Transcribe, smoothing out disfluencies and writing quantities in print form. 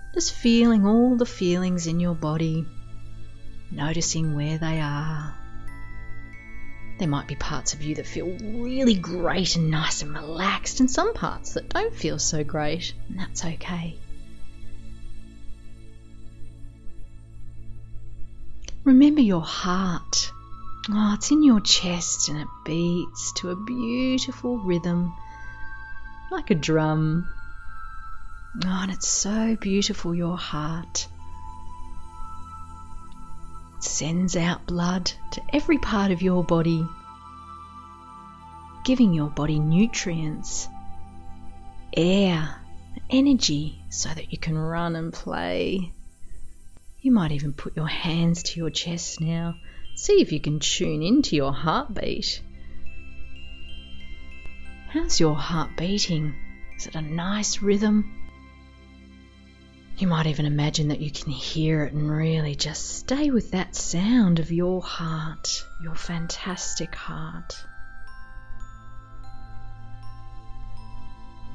Just feeling all the feelings in your body, noticing where they are. There might be parts of you that feel really great and nice and relaxed, and some parts that don't feel so great, and that's okay. Remember your heart. Oh, it's in your chest and it beats to a beautiful rhythm, like a drum. Oh, and it's so beautiful, your heart. It sends out blood to every part of your body, giving your body nutrients, air, energy, so that you can run and play. You might even put your hands to your chest now. See if you can tune into your heartbeat. How's your heart beating? Is it a nice rhythm? You might even imagine that you can hear it and really just stay with that sound of your heart, your fantastic heart.